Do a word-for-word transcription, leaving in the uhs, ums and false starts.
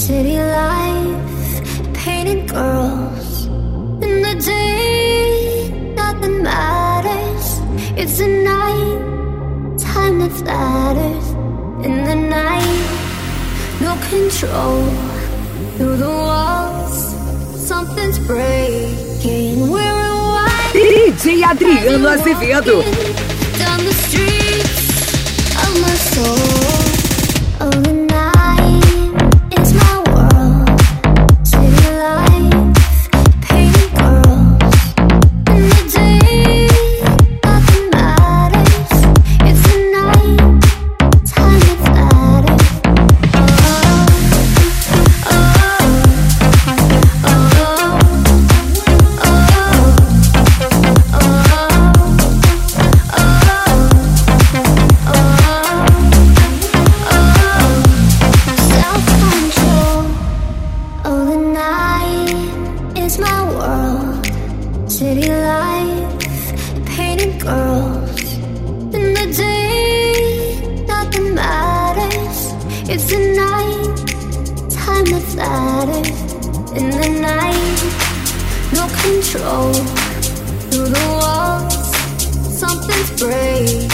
City life, painted girls. In the day, nothing matters. It's the night, time that matters. In the night, no control. Through the walls, something's breaking. We're a white D J Adriano Azevedo. Down the streets of my soul. Oh, the night is my world. City life, painted girls. In the day, nothing matters. It's the night, time that matters. Oh, oh, oh, self-control. Oh, the night is my world. City life, painted girls. In the day, nothing matters. It's the night, time that matters. In the night, no control. Through the walls, something's breaking.